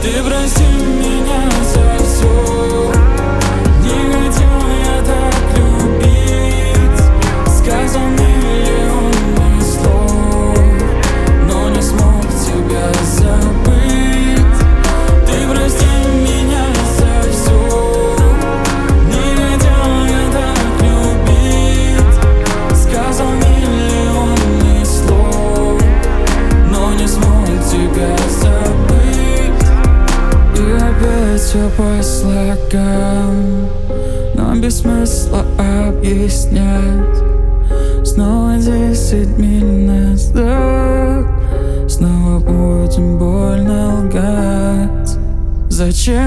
Ты прости меня за все. Не хотел я так любить. Сказал миллионы слов, но не смог тебя забыть. Ты прости меня за все. Не хотел я так любить. Сказал миллионы слов, но не смог тебя забыть. И опять все по слогам, но без смысла объяснять. Снова 10 миль назад, снова будем больно лгать. Зачем?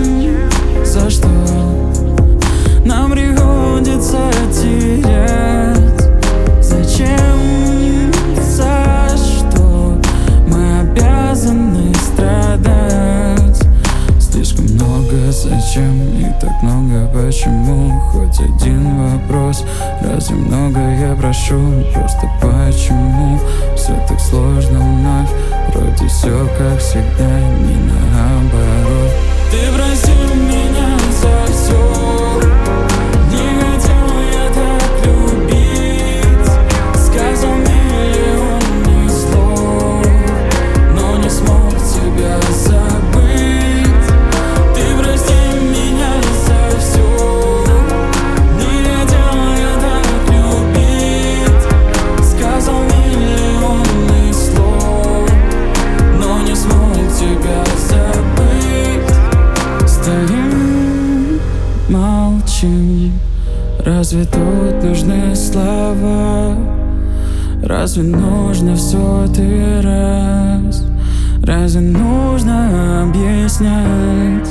За что нам приходится терять? Зачем? За что мы обязаны страдать? Слишком много зачем и так много почему. Хоть один вопрос: разве много я прошу? Просто почему все так сложно вновь? Вроде все как всегда, не наоборот. Ты прости меня за все. Не хотел я так любить. Сказал миллионы слов, но не смог тебя забыть. Ты прости меня за все. Не хотел я так любить. Сказал миллионы слов, но не смог тебя забыть. Стоим, молчим. Разве тут нужны слова? Разве нужно в сотый раз? Разве нужно объяснять?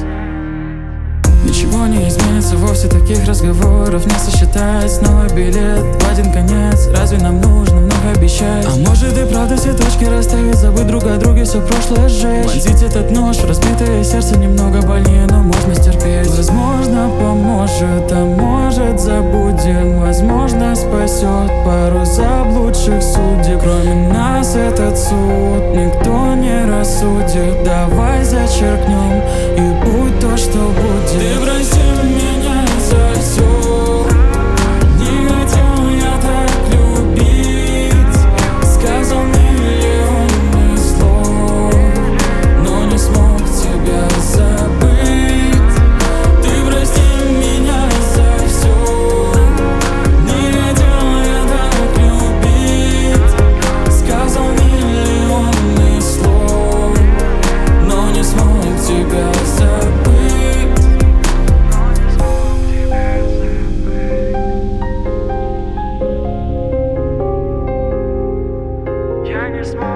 Ничего не изменится вовсе, таких разговоров не сосчитать. Снова билет в один конец. Разве нам нужно много обещать? А может и правда все точки расставить, забыть друг о друге, все прошлое сжечь. Вонзить этот нож в разбитое сердце немного больнее, но можно стерпеть. Возможно поможет, а может забудем. Возможно спасет пару заблудших судеб. Кроме нас этот суд никто не рассудит. Давай зачеркнем и будь то, что будет. Ты прости меня за все. Не хотел я так любить. Сказал миллионы слов, но не смог тебя забыть. Ты прости меня за все. Не хотел я так любить. Сказал миллионы слов, но не смог тебя забыть. Я не смог.